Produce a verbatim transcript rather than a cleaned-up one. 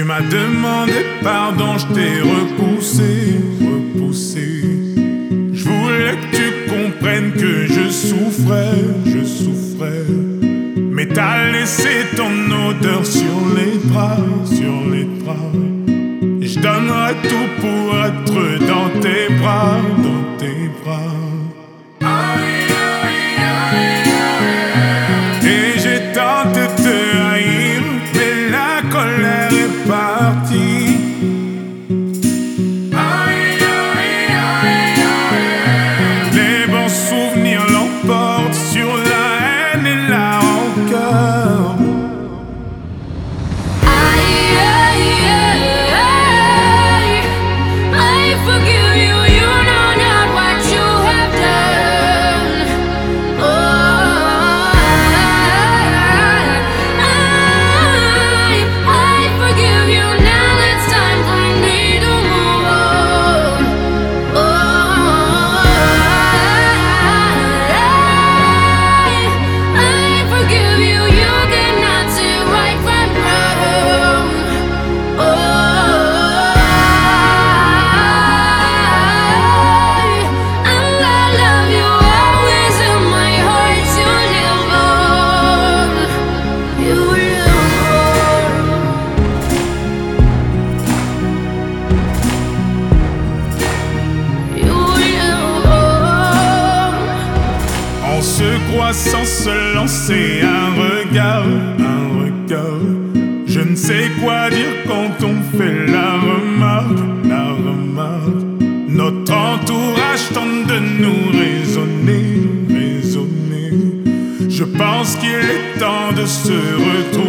m'as demandé pardon, je t'ai repoussé, repoussé. Je voulais que tu comprennes que je souffrais, je souffrais. Mais t'as laissé ton odeur sur les draps, sur les draps. Je donnerai tout pour être dans tes bras, dans tes bras. Et j'ai tenté de te haïr, mais la colère est partie. Les bons souvenirs l'emportent sur la haine et la rancœur. On se croit sans se lancer un regard, un regard. Je ne sais quoi dire quand on fait la remarque, la remarque. Notre entourage tente de nous raisonner, raisonner. Je pense qu'il est temps de se retrouver.